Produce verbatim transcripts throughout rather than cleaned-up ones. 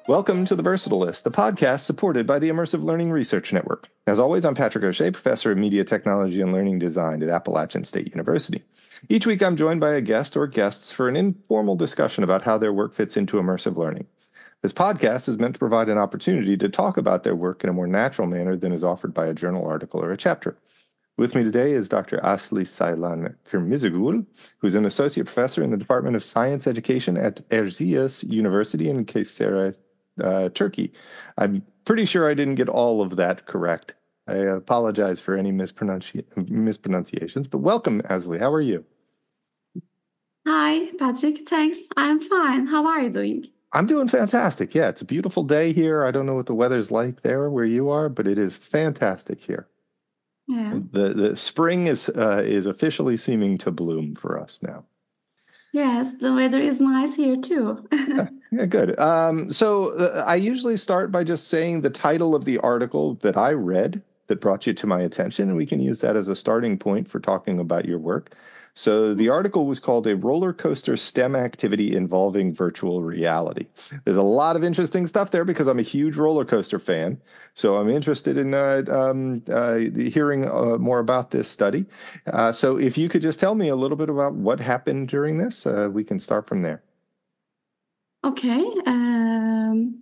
Welcome to The Versatilist, the podcast supported by the Immersive Learning Research Network. As always, I'm Patrick O'Shea, Professor of Media Technology and Learning Design at Appalachian State University. Each week, I'm joined by a guest or guests for an informal discussion about how their work fits into immersive learning. This podcast is meant to provide an opportunity to talk about their work in a more natural manner than is offered by a journal article or a chapter. With me today is Doctor Asli Saylan Kırmızıgül, who's an associate professor in the Department of Science Education at Erciyes University in Kayseri, uh, Turkey. I'm pretty sure I didn't get all of that correct. I apologize for any mispronunci- mispronunciations, but welcome, Asli. How are you? Hi, Patrick. Thanks. I'm fine. How are you doing? I'm doing fantastic. Yeah, it's a beautiful day here. I don't know what the weather's like there where you are, but it is fantastic here. Yeah. The the spring is uh, is officially seeming to bloom for us now. Yes, the weather is nice here too. yeah, yeah, good. Um, so uh, I usually start by just saying the title of the article that I read that brought you to my attention, and we can use that as a starting point for talking about your work. So the article was called A Roller Coaster STEM Activity Involving Virtual Reality. There's a lot of interesting stuff there because I'm a huge roller coaster fan. So I'm interested in uh, um, uh, hearing uh, more about this study. Uh, so if you could just tell me a little bit about what happened during this, uh, we can start from there. Okay. Um,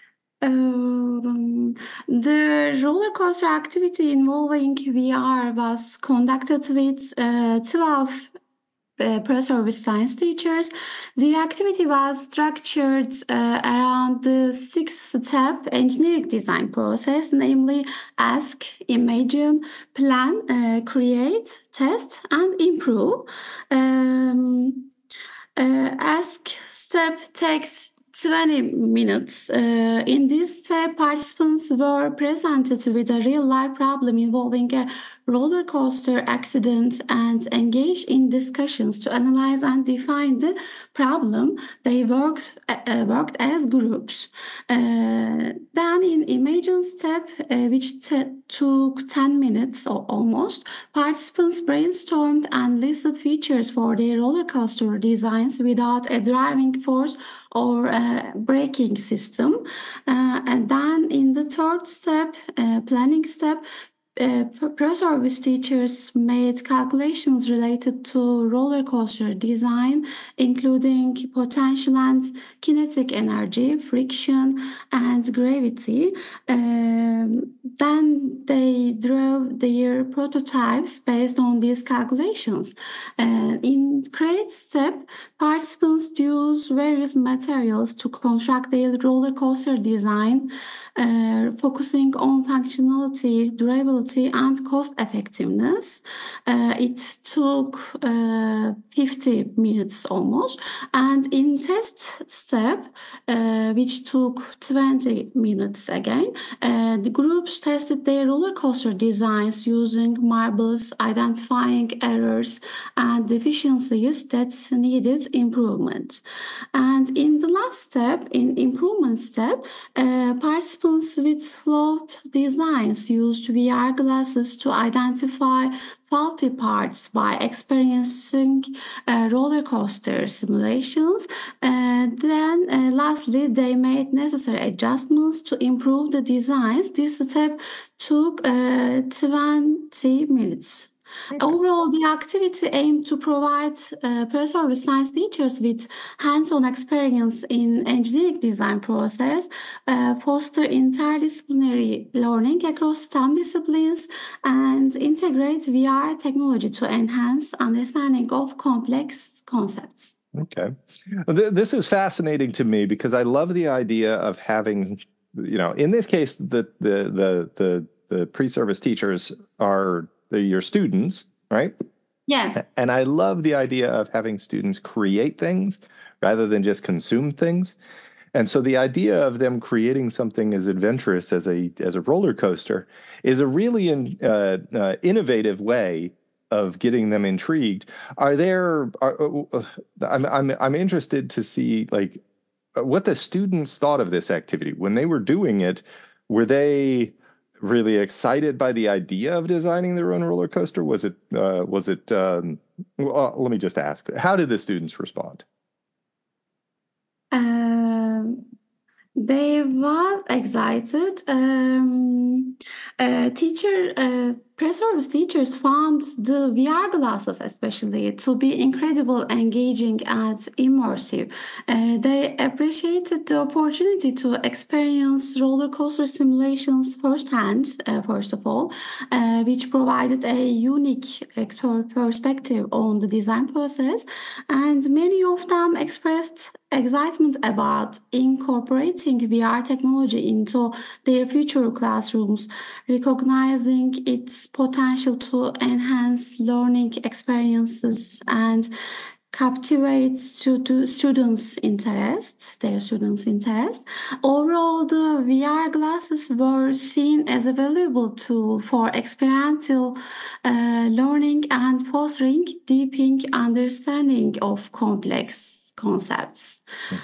um, the roller coaster activity involving V R was conducted with uh, twelve Uh, pre-service science teachers. The activity was structured uh, around the six-step engineering design process, namely ask, imagine, plan, uh, create, test, and improve. Um, uh, ask step takes twenty minutes. Uh, in this step, participants were presented with a real life problem involving a roller coaster accident and engaged in discussions to analyze and define the problem. They worked, uh, worked as groups. Uh, then, in Imagine step, uh, which t- took ten minutes or almost, participants brainstormed and listed features for their roller coaster designs without a driving force or a braking system. Uh, and then in the third step, uh, planning step, uh, pre-service teachers made calculations related to roller coaster design, including potential and kinetic energy, friction, and gravity. Um, then they drew their prototypes based on these calculations. Uh, in create step, participants use various materials to construct their roller coaster design, uh, focusing on functionality, durability, and cost effectiveness. Uh, it took uh, fifty minutes almost. And in test step, uh, which took twenty minutes again, uh, the groups tested their roller coaster designs using marbles, identifying errors and deficiencies that needed improvement. And in the last step, in improvement step, uh, participants with float designs used V R glasses to identify faulty parts by experiencing uh, roller coaster simulations. And then, uh, lastly, they made necessary adjustments to improve the designs. This step took uh, twenty minutes. Okay. Overall, the activity aimed to provide uh, pre-service science teachers with hands-on experience in engineering design process, uh, foster interdisciplinary learning across STEM disciplines, and integrate V R technology to enhance understanding of complex concepts. Okay. This is fascinating to me because I love the idea of having, you know, in this case, the the the the, the pre-service teachers are the, your students, right? Yes. And I love the idea of having students create things rather than just consume things. And so the idea of them creating something as adventurous as a as a roller coaster is a really in, uh, uh, innovative way of getting them intrigued. Are there? Are, uh, I'm I'm I'm interested to see like what the students thought of this activity when they were doing it. Were they really excited by the idea of designing their own roller coaster? Was it uh, was it? Um, well, let me just ask: how did the students respond? Um, They was excited. Um, uh, teacher, uh, pre-service teachers found the V R glasses, especially, to be incredible, engaging, and immersive. Uh, they appreciated the opportunity to experience roller coaster simulations firsthand, uh, first of all, uh, which provided a unique expert perspective on the design process. And many of them expressed excitement about incorporating V R technology into their future classrooms, recognizing its potential to enhance learning experiences and captivate stud- students' interest, their students' interest. Overall, the V R glasses were seen as a valuable tool for experiential uh, learning and fostering deepening understanding of complex concepts.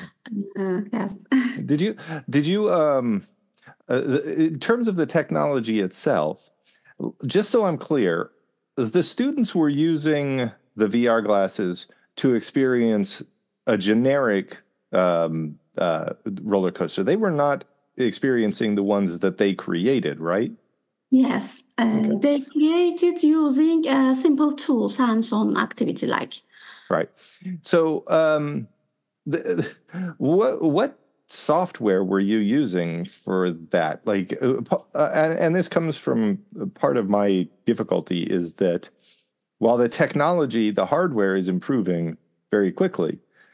Uh, yes. Did you did you um uh, in terms of the technology itself, just so I'm clear, the students were using the V R glasses to experience a generic um, uh, roller coaster. They were not experiencing the ones that they created, right? Yes, uh, Okay. they created using uh, simple tools, hands-on activity like. Right. So, um, the, what what software were you using for that? Like, uh, uh, and, and this comes from part of my difficulty is that while the technology, the hardware is improving very quickly,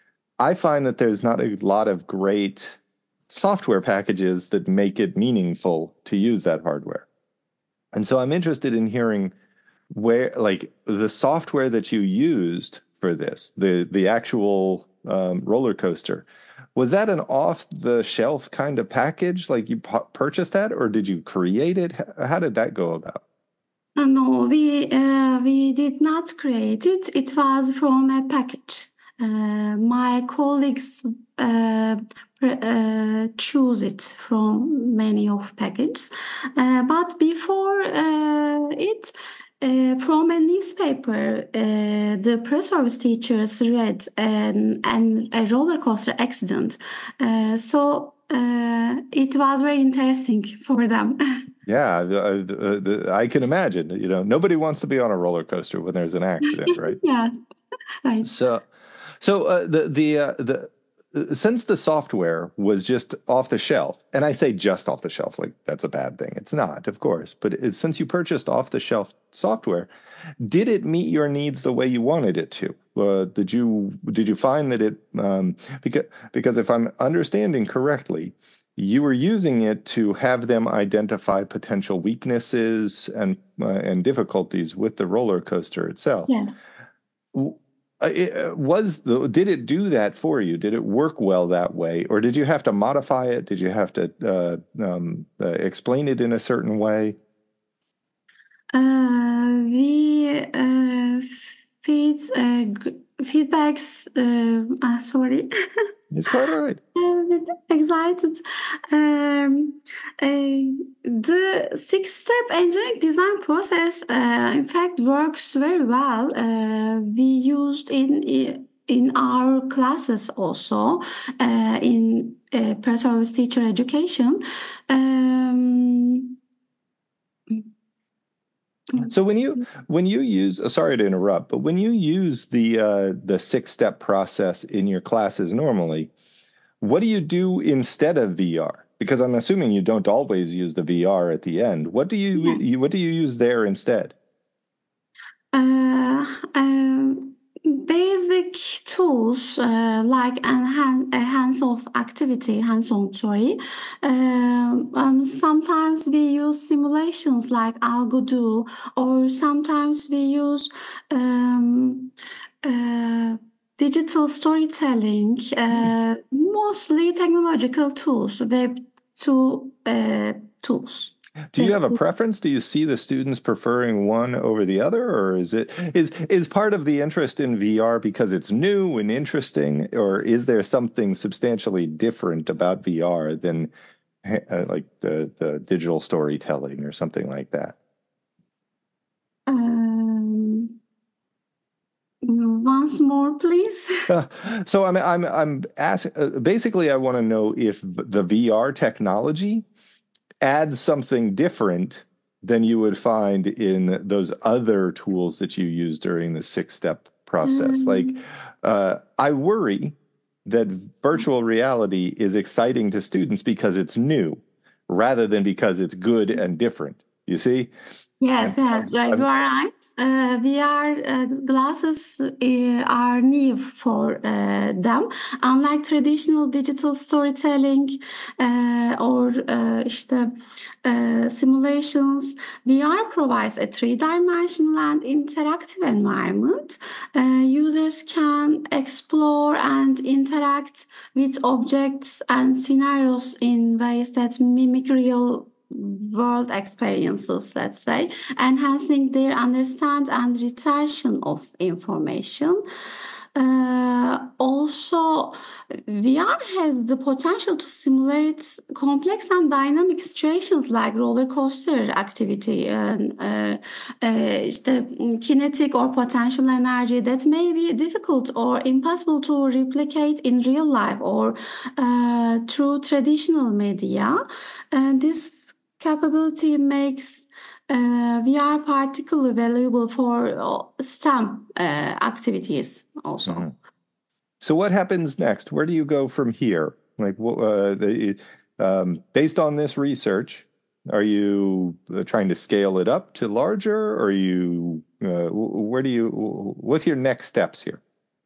I find that there's not a lot of great software packages that make it meaningful to use that hardware. And so I'm interested in hearing where, like, the software that you used for this, the the actual um, roller coaster, was that an off the shelf kind of package? Like you pu- purchased that, or did you create it? How did that go about? Uh, no, we uh, we did not create it. It was from a package. Uh, my colleagues uh, pre- uh, choose it from many of packages. Uh, but before uh, it, uh, from a newspaper, uh, the pre-service teachers read an, an, a roller coaster accident. Uh, so uh, it was very interesting for them. Yeah, I, I, I can imagine. You know, nobody wants to be on a roller coaster when there's an accident, right? Yeah, right. So, so uh, the the uh, the uh, since the software was just off the shelf, and I say just off the shelf, like that's a bad thing. It's not, of course, but it, since you purchased off the shelf software, did it meet your needs the way you wanted it to? Uh, did you did you find that it um, because because if I'm understanding correctly, you were using it to have them identify potential weaknesses and uh, and difficulties with the roller coaster itself. Yeah. Uh, it, uh, was the did it do that for you? Did it work well that way, or did you have to modify it? Did you have to uh, um, uh, explain it in a certain way? Uh, we uh, feed uh, g- feedbacks. Uh, uh, sorry, It's quite all right. I'm a bit excited. Um, uh, the six-step engineering design process, uh, in fact, works very well. Uh, we used in in our classes also uh, in uh, pre-service teacher education. Um, So when you when you use, uh, sorry to interrupt, but when you use the uh, the six step process in your classes normally, what do you do instead of V R? Because I'm assuming you don't always use the V R at the end. What do you, yeah. you what do you use there instead? Uh, um, Basic tools uh, like an hand, a hands-off activity, hands-on, sorry. Um, um, sometimes we use simulations like AlgoDo, or sometimes we use um, uh, digital storytelling, Hmm. uh, mostly technological tools, web two uh, tools. Do you have a preference? Do you see the students preferring one over the other, or is it is is part of the interest in V R because it's new and interesting, or is there something substantially different about V R than uh, like the the digital storytelling or something like that? Um, One once more, please? Uh, so I'm I'm I'm asking. Uh, basically, I want to know if the V R technology adds something different than you would find in those other tools that you use during the six-step process. Like, Um, uh, I worry that virtual reality is exciting to students because it's new, rather than because it's good and different. You see? Yes, And yes, I'm, uh, you I'm are right. Uh, V R uh, glasses uh, are new for uh, them. Unlike traditional digital storytelling uh, or uh, işte, uh, simulations, V R provides a three-dimensional and interactive environment. Uh, users can explore and interact with objects and scenarios in ways that mimic real world experiences, let's say, enhancing their understand and retention of information. Uh, also, V R has the potential to simulate complex and dynamic situations like roller coaster activity and uh, uh, işte, kinetic or potential energy that may be difficult or impossible to replicate in real life or uh, through traditional media. And this capability makes uh, V R particularly valuable for uh, STEM uh, activities also. Mhm. So what happens next? Where do you go from here? Like, uh, the, um, based on this research, are you uh, trying to scale it up to larger? Or are you, uh, where do you, what's your next steps here?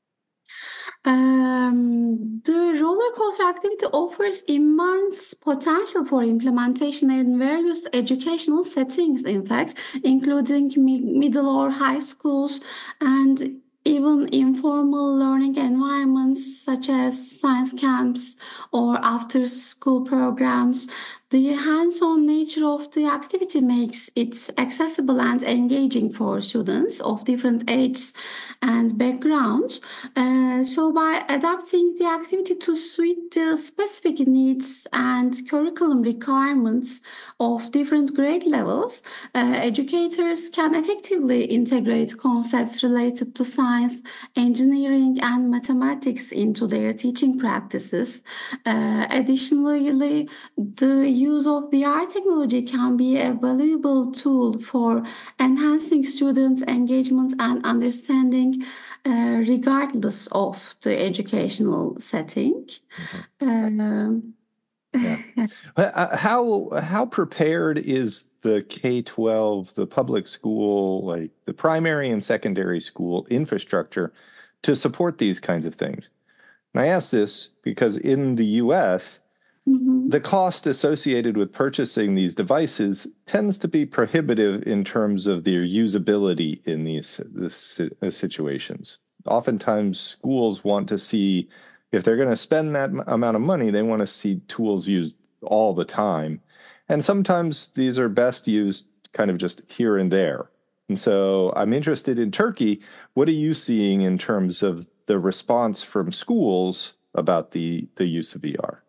Um, the roller coaster activity offers immense potential for implementation in various educational settings, in fact, including mi- middle or high schools and even informal learning environments such as science camps or after school programs. The hands on nature of the activity makes it accessible and engaging for students of different ages and backgrounds. Uh, so, by adapting the activity to suit the specific needs and curriculum requirements of different grade levels, uh, educators can effectively integrate concepts related to science, engineering, and mathematics into their teaching practices. Uh, additionally, the use of V R technology can be a valuable tool for enhancing students' engagement and understanding, uh, regardless of the educational setting. Mm-hmm. Um, Yeah. Uh, How how prepared is the K twelve, the public school, like the primary and secondary school infrastructure to support these kinds of things? And I ask this because in the U S, mhm. the cost associated with purchasing these devices tends to be prohibitive in terms of their usability in these this, uh, situations. Oftentimes, schools want to see, if they're going to spend that amount of money, they want to see tools used all the time. And sometimes these are best used kind of just here and there. And so I'm interested in Turkey. What are you seeing in terms of the response from schools about the, the use of V R?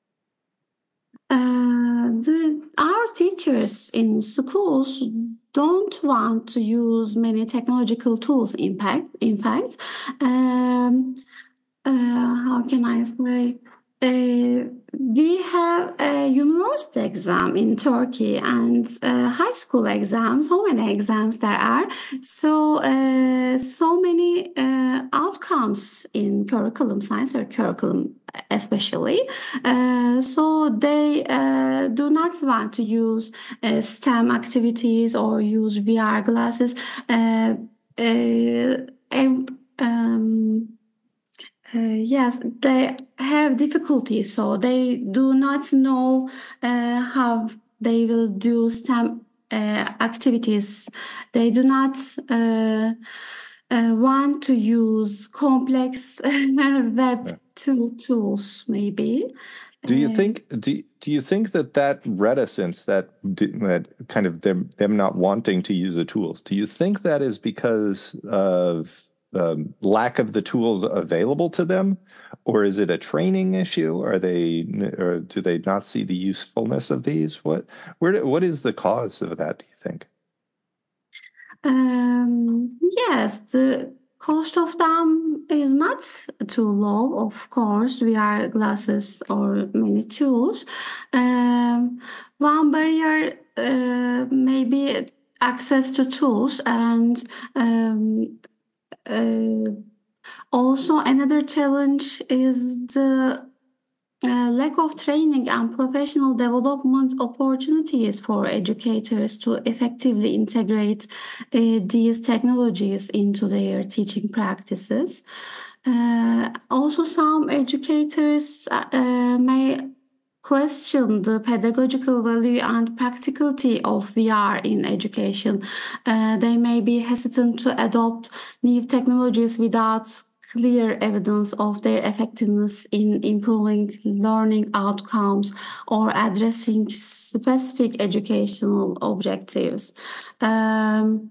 Uh, the, our teachers in schools don't want to use many technological tools. In fact, in fact, um, uh, how can I say? Uh, we have a university exam in Turkey and uh, high school exams. So many exams there are. So uh, so many uh, outcomes in curriculum science or curriculum especially. Uh, so they uh, do not want to use uh, STEM activities or use V R glasses. Uh, uh, and, um, uh, yes, they have difficulties, so they do not know uh, how they will do STEM uh, activities. They do not uh, uh, want to use complex web Yeah. tool tools, maybe. Do you Uh, think do do you think that that reticence, that that kind of them them not wanting to use the tools, do you think that is because of um, lack of the tools available to them, or is it a training issue? Are they, or do they not see the usefulness of these? What where what is the cause of that, do you think? Um, yes, the Cost of them is not too low, of course. V R glasses or many tools. Um, one barrier uh, may be access to tools, and um, uh, also another challenge is the uh, lack of training and professional development opportunities for educators to effectively integrate uh, these technologies into their teaching practices. Uh, also, some educators uh, may question the pedagogical value and practicality of V R in education. Uh, they may be hesitant to adopt new technologies without clear evidence of their effectiveness in improving learning outcomes or addressing specific educational objectives. Um,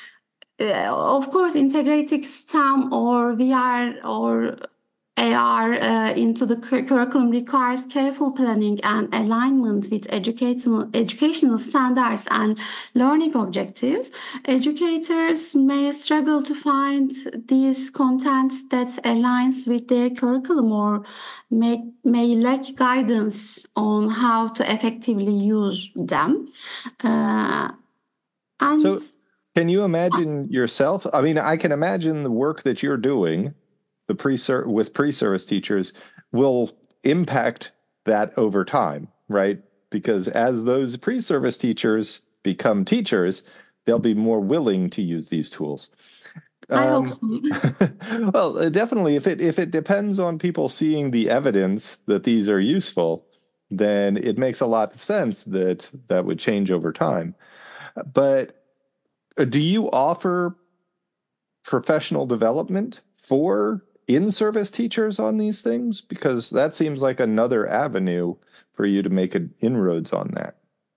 uh, of course, integrating STEM or V R or A R uh, into the cur- curriculum requires careful planning and alignment with educational, educational standards and learning objectives. Educators may struggle to find these contents that aligns with their curriculum or may, may lack guidance on how to effectively use them. Uh, and So, can you imagine yourself? I mean, I can imagine the work that you're doing, the pre with pre-service teachers, will impact that over time, right? Because as those pre-service teachers become teachers, they'll be more willing to use these tools. I hope Um, so. well, definitely, if it if it depends on people seeing the evidence that these are useful, then it makes a lot of sense that that would change over time. But do you offer professional development for in-service teachers on these things? Because that seems like another avenue for you to make an inroads on that.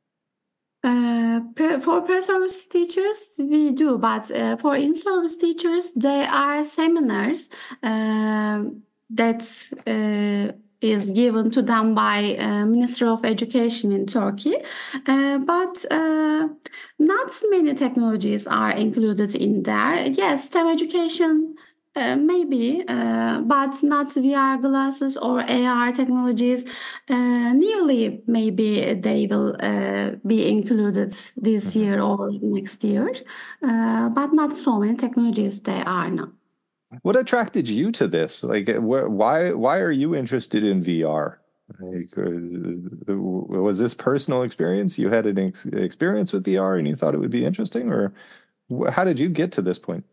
Uh, pre- for pre-service teachers, we do, but uh, for in-service teachers, there are seminars uh, that uh, is given to them by uh, Ministry of Education in Turkey, uh, but uh, not many technologies are included in there. Yes, STEM education. Uh, maybe, uh, but not V R glasses or A R technologies. Uh, nearly, maybe they will uh, be included this Mm-hmm. year or next year, uh, but not so many technologies they are now. What attracted you to this? Like, wh- why why are you interested in V R? Like, uh, was this personal experience? You had an ex- experience with V R and you thought it would be interesting, or wh- how did you get to this point?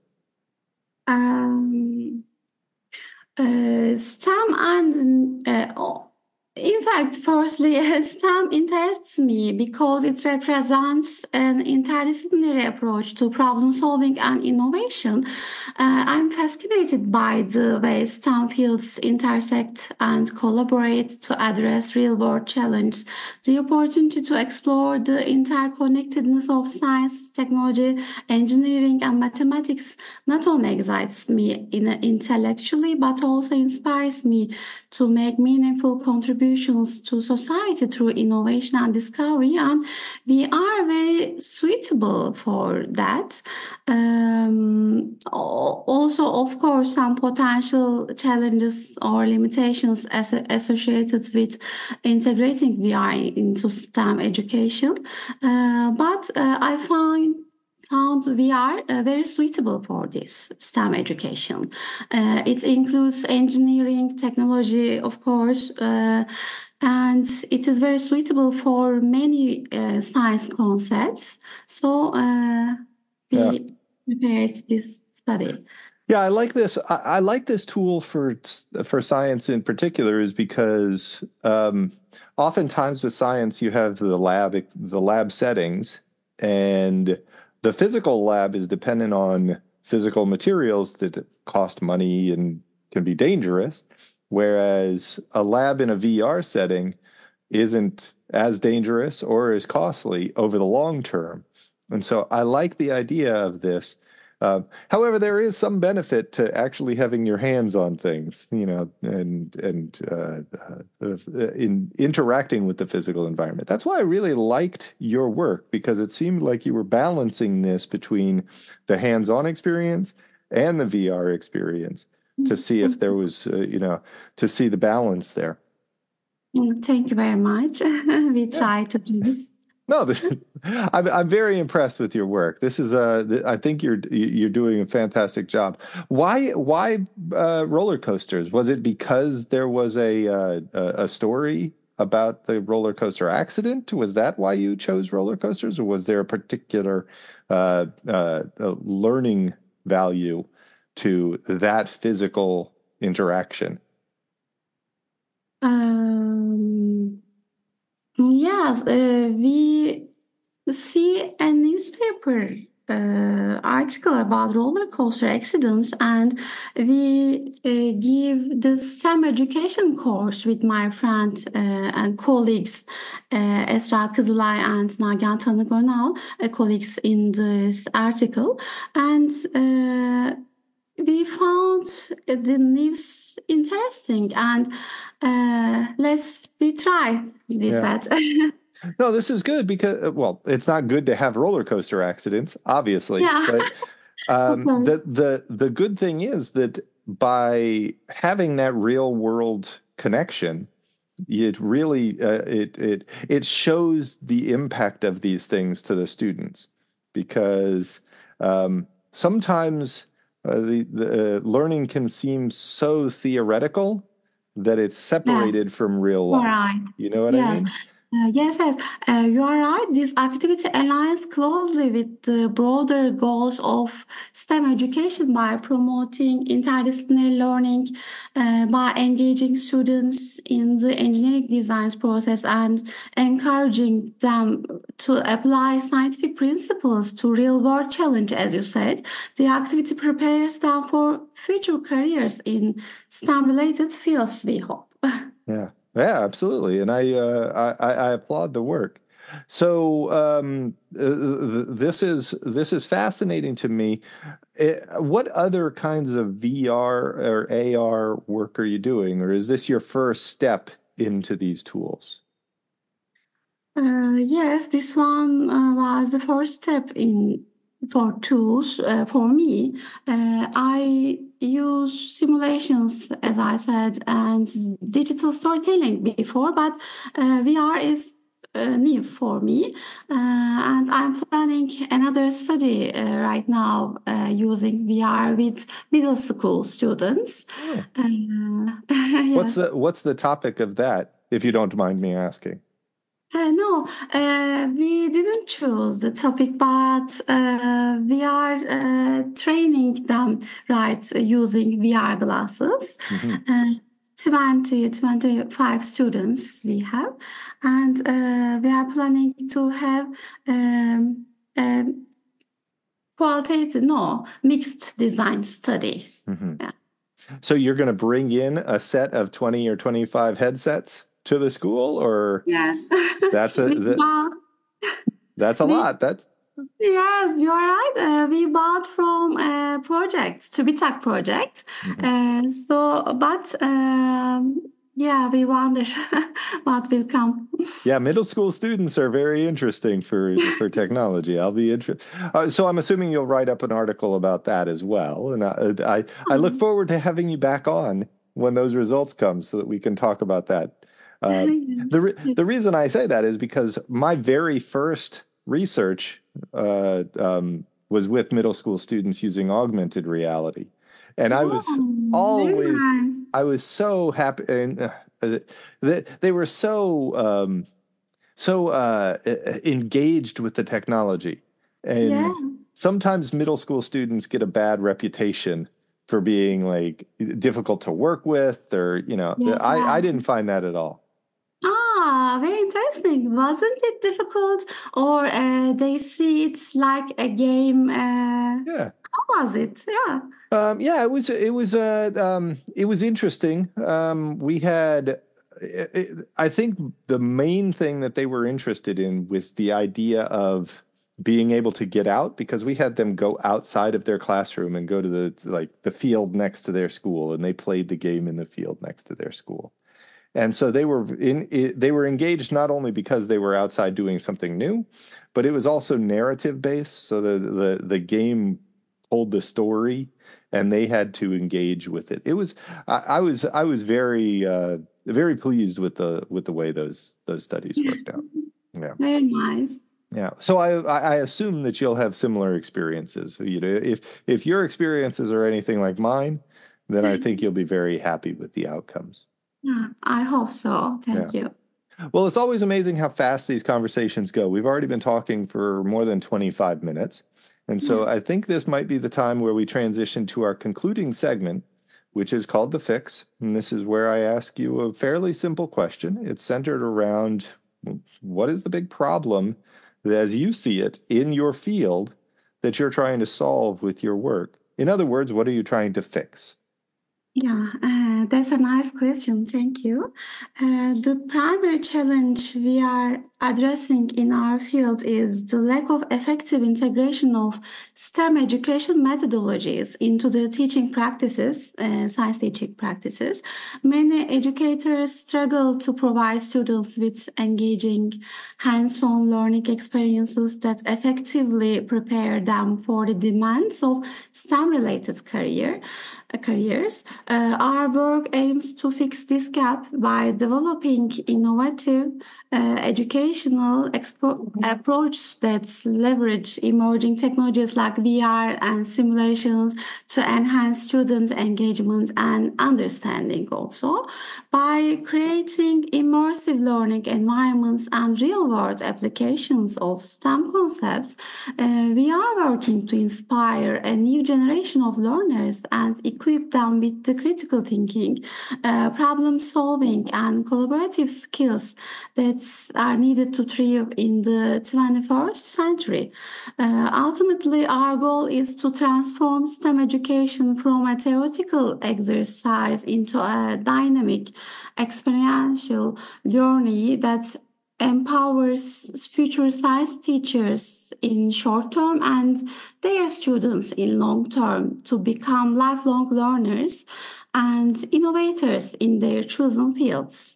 Um, uh, STEM and uh, in fact, firstly, STEM interests me because it represents an interdisciplinary approach to problem solving and innovation. Uh, I'm fascinated by the way STEM fields intersect and collaborate to address real world challenges. The opportunity to explore the interconnectedness of science, technology, engineering, and mathematics not only excites me in, intellectually but also inspires me to make meaningful contributions to society through innovation and discovery, and we are very suitable for that. Um, also, of course, some potential challenges or limitations as associated with integrating V R into STEM education, uh, but uh, I find found V R uh, very suitable for this STEM education. Uh, it includes engineering, technology, of course, uh, and it is very suitable for many uh, science concepts. So uh, we Yeah. prepared this study. Yeah, I like this. I, I like this tool for for science in particular, is because um, oftentimes with science you have the lab the lab settings, and the physical lab is dependent on physical materials that cost money and can be dangerous, whereas a lab in a V R setting isn't as dangerous or as costly over the long term. And so I like the idea of this. Uh, however, there is some benefit to actually having your hands on things, you know, and and uh, uh, in interacting with the physical environment. That's why I really liked your work, because it seemed like you were balancing this between the hands-on experience and the V R experience to see if there was, uh, you know, to see the balance there. Thank you very much. We try to do this. No, this, I'm I'm very impressed with your work. This is uh, I think you're you're doing a fantastic job. Why why uh, roller coasters? Was it because there was a uh, a story about the roller coaster accident? Was that why you chose roller coasters, or was there a particular uh, uh, learning value to that physical interaction? Um, yes, uh, we see a newspaper uh, article about roller coaster accidents, and we uh, give the STEM education course with my friends uh, and colleagues, uh, Esra Kızılay and Nagihan Tanıgonal, uh, colleagues in this article, and uh, we found the news interesting, and uh, let's we try with Yeah. that. No, this is good because, well, it's not good to have roller coaster accidents, obviously. Yeah. But um, the the the good thing is that by having that real world connection, it really uh, it it it shows the impact of these things to the students, because um, sometimes uh, the the uh, learning can seem so theoretical that it's separated Yes. from real All life. right. You know what I Yes. mean? Uh, yes, yes. Uh, you are right. This activity aligns closely with the broader goals of STEM education by promoting interdisciplinary learning, uh, by engaging students in the engineering design process and encouraging them to apply scientific principles to real-world challenge, as you said. The activity prepares them for future careers in STEM-related fields, we hope. Yeah, yeah, absolutely, and I uh, I, I applaud the work. So um, uh, this is this is fascinating to me. Uh, what other kinds of V R or A R work are you doing, or is this your first step into these tools? Uh, yes, this one uh, was the first step in for tools uh, for me. Uh, I use simulations, as I said, and digital storytelling before, but uh, V R is uh, new for me, uh, and I'm planning another study uh, right now uh, using V R with middle school students. Oh. Uh, What's yes. the what's the topic of that, if you don't mind me asking? Uh, no, uh, we didn't choose the topic, but uh, we are uh, training them right using V R glasses. Mm-hmm. Uh, twenty, twenty-five students we have, and uh, we are planning to have um, um, qualitative, no, mixed design study. Mm-hmm. Yeah. So you're going to bring in a set of twenty or twenty-five headsets to the school, or Yes. that's a we that, bought, that's a we lot. That's Yes, you are right. Uh, we bought from a project, to be tech project. mm-hmm. Uh, so, but um, yeah, we wonder what will come. Yeah, middle school students are very interesting for for technology. I'll be interested. Uh, so I'm assuming you'll write up an article about that as well, and I, I I look forward to having you back on when those results come, so that we can talk about that. Uh, the re the reason I say that is because my very first research uh, um, was with middle school students using augmented reality, and I Oh, was very always nice. I was so happy, and uh, they, they were so um, so uh, engaged with the technology. Yeah. And sometimes middle school students get a bad reputation for being like difficult to work with, or you know, Yes, I I yes. didn't find that at all. Ah, very interesting. Wasn't it difficult, or uh, they see it's like a game? Uh, Yeah. how was it? Yeah. Um, yeah, it was it was uh, um, it was interesting. Um, we had, I think, the main thing that they were interested in was the idea of being able to get out, because we had them go outside of their classroom and go to the like the field next to their school, and they played the game in the field next to their school. And so they were in they were engaged not only because they were outside doing something new, but it was also narrative based. So the the the game told the story and they had to engage with it. It was I, I was I was very uh, very pleased with the with the way those those studies worked out. Yeah, very nice. Yeah. So I I assume that you'll have similar experiences. You know, if if your experiences are anything like mine, then I think you'll be very happy with the outcomes. Yeah, I hope so. Thank Yeah. you. Well, it's always amazing how fast these conversations go. We've already been talking for more than twenty-five minutes. And so Yeah. I think this might be the time where we transition to our concluding segment, which is called The Fix. And this is where I ask you a fairly simple question. It's centered around what is the big problem, as you see it, in your field that you're trying to solve with your work? In other words, what are you trying to fix? Yeah, uh, that's a nice question. Thank you. Uh, the primary challenge we are addressing in our field is the lack of effective integration of STEM education methodologies into the teaching practices, uh, science teaching practices. Many educators struggle to provide students with engaging hands-on learning experiences that effectively prepare them for the demands of STEM-related career. Careers. Uh, our work aims to fix this gap by developing innovative uh, educational expo- approaches that leverage emerging technologies like V R and simulations to enhance students' engagement and understanding also. By creating immersive learning environments and real-world applications of STEM concepts, uh, we are working to inspire a new generation of learners and equip them with the critical thinking, uh, problem solving, and collaborative skills that are needed to thrive in the twenty-first century. Uh, ultimately, our goal is to transform STEM education from a theoretical exercise into a dynamic, experiential journey that empowers future science teachers in short term and their students in long term to become lifelong learners and innovators in their chosen fields.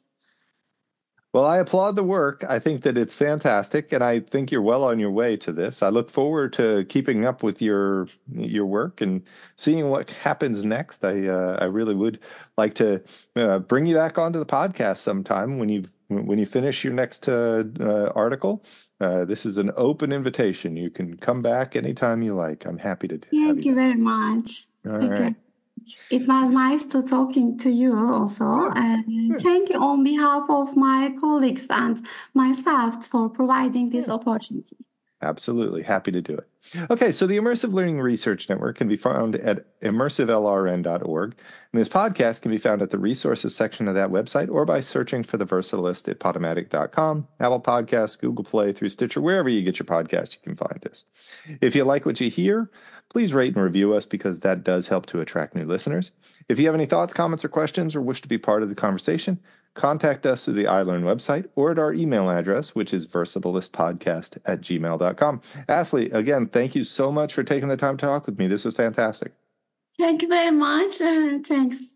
Well, I applaud the work. I think that it's fantastic, and I think you're well on your way to this. I look forward to keeping up with your your work and seeing what happens next. I uh, I really would like to uh, bring you back onto the podcast sometime when you when you finish your next uh, uh, article. Uh, this is an open invitation. You can come back anytime you like. I'm happy to have Thank you. you very much. All Thank right. you. It was nice to talking to you also. Good. And Good. thank you on behalf of my colleagues and myself for providing this Yeah. opportunity. Absolutely. Happy to do it. Okay, so the Immersive Learning Research Network can be found at immersive L R N dot org. And this podcast can be found at the resources section of that website or by searching for the Versatilist at podomatic dot com, Apple Podcasts, Google Play, through Stitcher, wherever you get your podcast, you can find us. If you like what you hear, please rate and review us because that does help to attract new listeners. If you have any thoughts, comments, or questions, or wish to be part of the conversation, contact us through the iLearn website or at our email address, which is versatilistpodcast at gmail dot com. Ashley, again, thank you so much for taking the time to talk with me. This was fantastic. Thank you very much. Uh, thanks.